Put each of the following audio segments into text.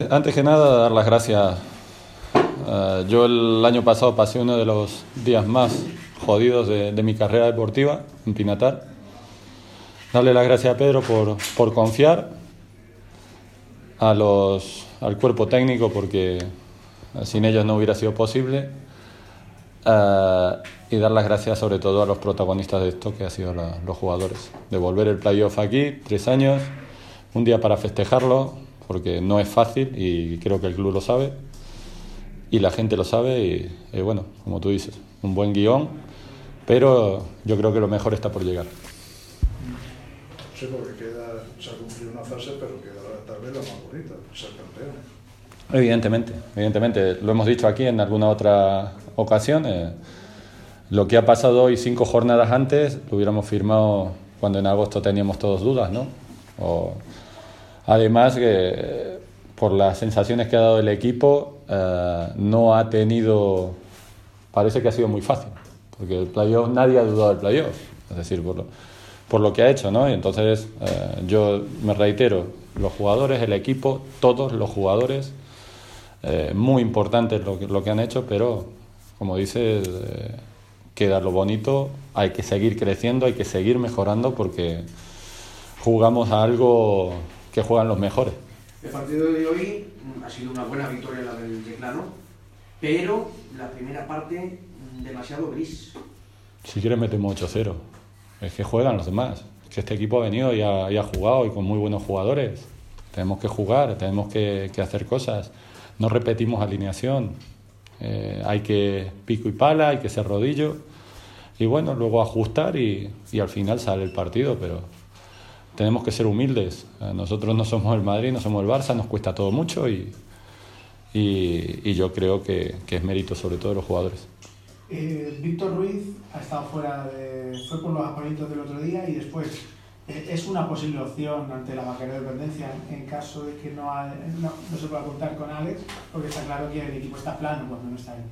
Antes que nada, dar las gracias. Yo el año pasado pasé uno de los días más jodidos de mi carrera deportiva en Pinatar. Darle las gracias a Pedro por confiar, al cuerpo técnico, porque sin ellos no hubiera sido posible, y dar las gracias sobre todo a los protagonistas de esto, que han sido los jugadores. De volver el playoff aquí, 3 años, un día para festejarlo, porque no es fácil y creo que el club lo sabe y la gente lo sabe y bueno, como tú dices, un buen guión, pero yo creo que lo mejor está por llegar. Sí, porque se ha cumplido una fase, pero queda tal vez la más bonita, ser campeón. Evidentemente, lo hemos dicho aquí en alguna otra ocasión, lo que ha pasado hoy 5 jornadas antes lo hubiéramos firmado cuando en agosto teníamos todos dudas, ¿no? Además, que por las sensaciones que ha dado el equipo, no ha tenido... Parece que ha sido muy fácil, porque el playoff, nadie ha dudado del playoff, es decir, por lo que ha hecho, ¿no? Y entonces, yo me reitero, los jugadores, el equipo, todos los jugadores, muy importante lo que han hecho, pero, como dices, queda lo bonito, hay que seguir creciendo, hay que seguir mejorando, porque jugamos a algo que juegan los mejores. El partido de hoy ha sido una buena victoria la del Yeclano, pero la primera parte demasiado gris. Si quieres metemos 8-0. Es que juegan los demás. Es que este equipo ha venido y ha jugado, y con muy buenos jugadores. Tenemos que jugar, tenemos que hacer cosas. No repetimos alineación. Hay que pico y pala, hay que ser rodillo. Y bueno, luego ajustar y al final sale el partido, pero tenemos que ser humildes. Nosotros no somos el Madrid, no somos el Barça, nos cuesta todo mucho y yo creo que es mérito sobre todo de los jugadores. Víctor Ruiz ha estado fuera fue por los aparitos del otro día y después es una posible opción ante la mayor dependencia en caso de que no se pueda contar con Alex, porque está claro que el equipo está plano cuando no está él.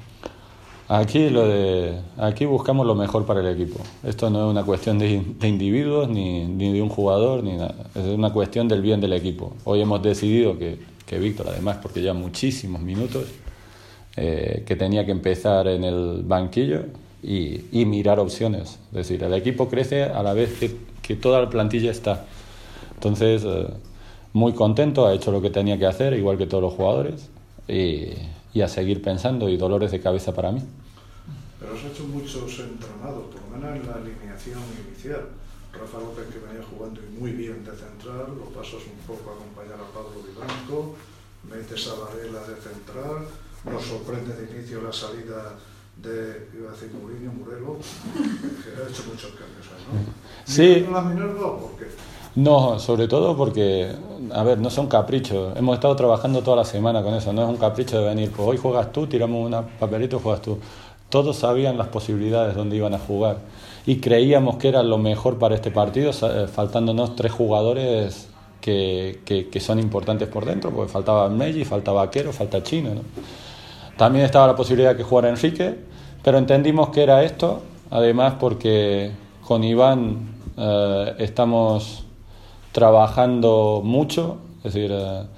Aquí buscamos lo mejor para el equipo. Esto no es una cuestión de individuos ni de un jugador ni nada. Es una cuestión del bien del equipo. Hoy hemos decidido que Víctor, además porque lleva muchísimos minutos, que tenía que empezar en el banquillo y mirar opciones. Es decir, el equipo crece a la vez que toda la plantilla está. Entonces, muy contento, ha hecho lo que tenía que hacer, igual que todos los jugadores, y a seguir pensando, y dolores de cabeza para mí. Pero has hecho muchos entrenados, por lo menos en la alineación inicial. Rafa López, que venía jugando y muy bien de central, lo pasas un poco a acompañar a Pablo Vivanco, metes a Varela de central, nos sorprende de inicio la salida iba a decir Murelo, que ha hecho muchos cambios, ¿no? Sí. ¿La Minerva o por qué? No, sobre todo porque, a ver, no son caprichos. Hemos estado trabajando toda la semana con eso. No es un capricho de venir, pues hoy juegas tú, tiramos un papelito y juegas tú. Todos sabían las posibilidades donde iban a jugar y creíamos que era lo mejor para este partido, faltándonos 3 jugadores que son importantes por dentro, porque faltaba Melli, faltaba Vaquero, falta Chino, ¿no? También estaba la posibilidad de que jugara Enrique, pero entendimos que era esto, además porque con Iván estamos trabajando mucho, es decir,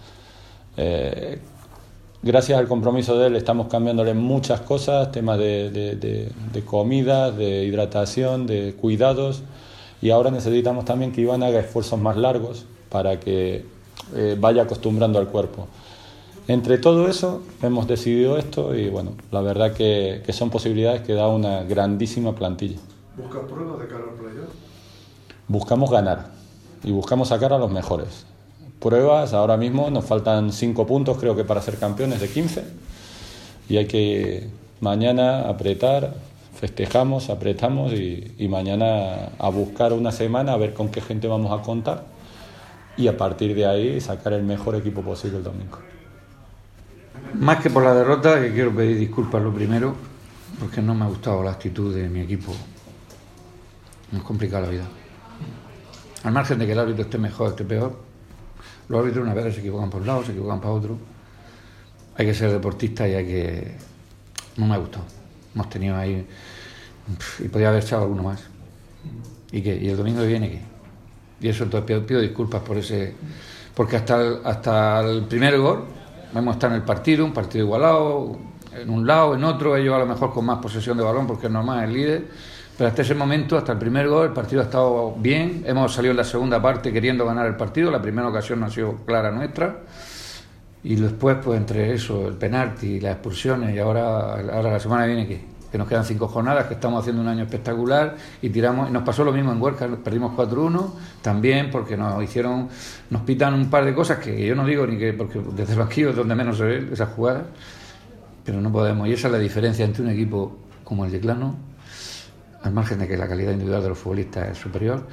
gracias al compromiso de él estamos cambiándole muchas cosas, temas de comida, de hidratación, de cuidados, y ahora necesitamos también que Iván haga esfuerzos más largos para que vaya acostumbrando al cuerpo. Entre todo eso hemos decidido esto y bueno, la verdad que son posibilidades que da una grandísima plantilla. ¿Buscas pruebas de cara al playoff? Buscamos ganar y buscamos sacar a los mejores. Pruebas, ahora mismo nos faltan 5 puntos creo que para ser campeones de 15 y hay que mañana apretar, festejamos, apretamos y mañana a buscar una semana a ver con qué gente vamos a contar y a partir de ahí sacar el mejor equipo posible el domingo. Más que por la derrota, que quiero pedir disculpas lo primero, porque no me ha gustado la actitud de mi equipo. Nos complica la vida. Al margen de que el árbitro esté mejor o esté peor, los árbitros una vez se equivocan por un lado, se equivocan para otro. Hay que ser deportista y hay que... No me ha gustado. Hemos tenido ahí... Y podía haber echado alguno más. ¿Y qué? ¿Y el domingo que viene qué? Y eso, entonces pido disculpas por ese... Porque hasta el primer gol hemos estado en el partido, un partido igualado, en un lado, en otro, ellos a lo mejor con más posesión de balón porque es normal, el líder, pero hasta ese momento, hasta el primer gol, el partido ha estado bien, hemos salido en la segunda parte queriendo ganar el partido, la primera ocasión no ha sido clara nuestra, y después pues entre eso, el penalti, las expulsiones, y ahora la semana que viene que nos quedan 5 jornadas, que estamos haciendo un año espectacular y tiramos, y nos pasó lo mismo en Huesca, perdimos 4-1 también porque nos pitan un par de cosas que yo no digo ni que, porque desde el banquillo es donde menos se ve esas jugadas, pero no podemos, y esa es la diferencia entre un equipo como el Yeclano, al margen de que la calidad individual de los futbolistas es superior,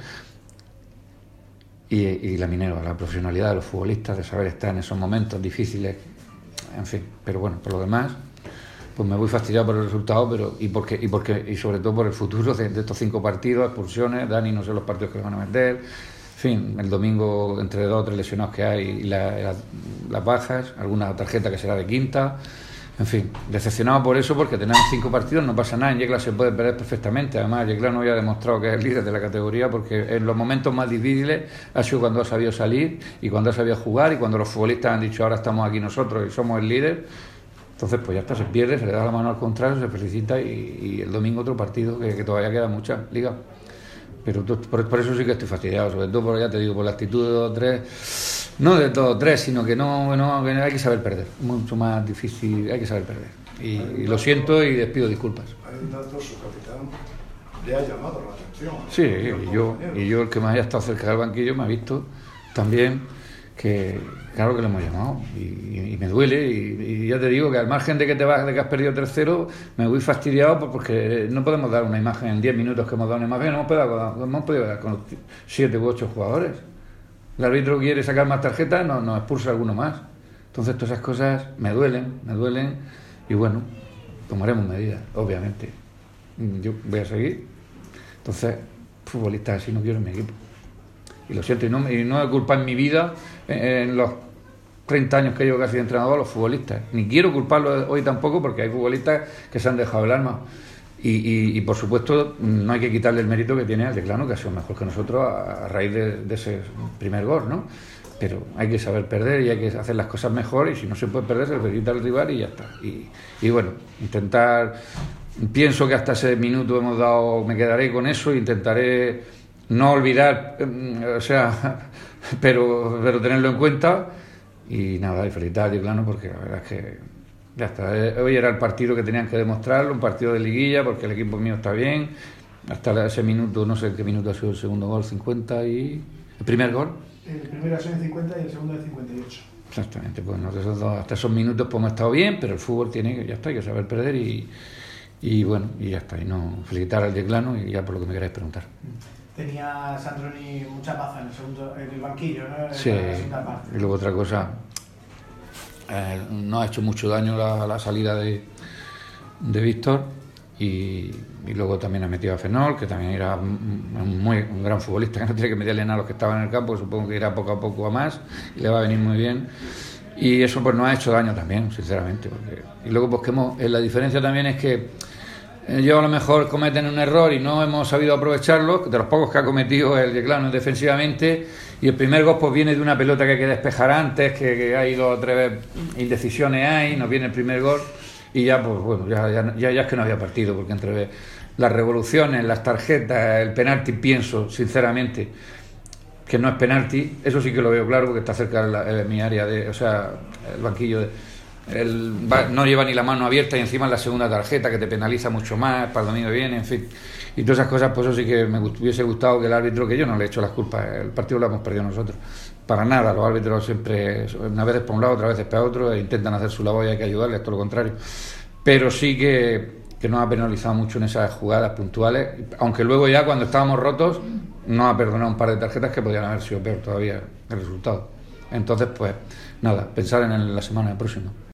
y la Minerva, la profesionalidad de los futbolistas, de saber estar en esos momentos difíciles, en fin, pero bueno, por lo demás pues me voy fastidiado por el resultado, y sobre todo por el futuro de estos 5 partidos, expulsiones, Dani no sé los partidos que le van a meter, en fin, el domingo entre 2 o 3 lesionados que hay y las bajas, alguna tarjeta que será de quinta, en fin, decepcionado por eso, porque tenemos 5 partidos, no pasa nada, en Yecla se puede perder perfectamente, además Yecla no había demostrado que es el líder de la categoría, porque en los momentos más difíciles ha sido cuando ha sabido salir y cuando ha sabido jugar y cuando los futbolistas han dicho ahora estamos aquí nosotros y somos el líder. Entonces pues ya está, se pierde, se le da la mano al contrario, se felicita y el domingo otro partido que todavía queda mucha liga. Pero por eso sí que estoy fastidiado, sobre todo ya te digo, por la actitud de 2-3, no de 2-3, sino que no que hay que saber perder, mucho más difícil, hay que saber perder. Y lo siento y les pido disculpas. Hay un dato, su capitán le ha llamado la atención. Sí, y yo el que más haya estado cerca del banquillo me ha visto también que claro que lo hemos llamado y me duele y ya te digo que al margen de que de que has perdido 3-0 me voy fastidiado porque no podemos dar una imagen en 10 minutos que hemos dado una imagen, no hemos podido dar con 7 u 8 jugadores. El árbitro quiere sacar más tarjetas, nos expulsa alguno más. Entonces todas esas cosas me duelen y bueno, tomaremos medidas, obviamente. Yo voy a seguir. Entonces, futbolistas así no quiero en mi equipo. Y lo siento, y no he culpado en mi vida, en los 30 años que llevo casi de entrenador, a los futbolistas. Ni quiero culparlos hoy tampoco, porque hay futbolistas que se han dejado el alma. Y por supuesto, no hay que quitarle el mérito que tiene al Yeclano, que ha sido mejor que nosotros a raíz de ese primer gol, ¿no? Pero hay que saber perder y hay que hacer las cosas mejor, y si no se puede perder, se le quita al rival y ya está. Y bueno, intentar... Pienso que hasta ese minuto me quedaré con eso, intentaré no olvidar, pero tenerlo en cuenta y nada, y felicitar a Yeclano porque la verdad es que ya está. Hoy era el partido que tenían que demostrarlo, un partido de liguilla porque el equipo mío está bien, hasta ese minuto, no sé qué minuto ha sido el segundo gol, 50 y... ¿El primer gol? El primero ha sido en 50 y el segundo en 58. Exactamente, pues hasta esos minutos pues hemos estado bien, pero el fútbol ya está, hay que saber perder y bueno, y ya está, y no felicitar al Yeclano y ya por lo que me queráis preguntar. Tenía Sandroni mucha paz en el banquillo, ¿no? Sí, y luego otra cosa, no ha hecho mucho daño la salida de Víctor y luego también ha metido a Fenol, que también era un gran futbolista, que no tiene que meterle nada a los que estaban en el campo, supongo que irá poco a poco a más y le va a venir muy bien. Y eso pues nos ha hecho daño también, sinceramente. Y luego pues la diferencia también es que yo a lo mejor cometen un error y no hemos sabido aprovecharlo, de los pocos que ha cometido el Yeclano defensivamente, y el primer gol pues viene de una pelota que hay que despejar antes, que hay 2 o 3 indecisiones nos viene el primer gol y ya pues bueno, ya es que no había partido, porque entre las revoluciones, las tarjetas, el penalti, pienso sinceramente que no es penalti, eso sí que lo veo claro porque está cerca de mi área, el banquillo no lleva ni la mano abierta y encima es la segunda tarjeta que te penaliza mucho más, para el domingo viene, en fin, y todas esas cosas, pues eso sí que me hubiese gustado que el árbitro, que yo no le he hecho las culpas, el partido lo hemos perdido nosotros, para nada, los árbitros siempre, una vez para un lado, otra vez para otro, e intentan hacer su labor y hay que ayudarles, todo lo contrario, pero sí que nos ha penalizado mucho en esas jugadas puntuales, aunque luego ya cuando estábamos rotos nos ha perdonado un par de tarjetas que podían haber sido peor todavía el resultado. Entonces pues nada, pensar en la semana próxima.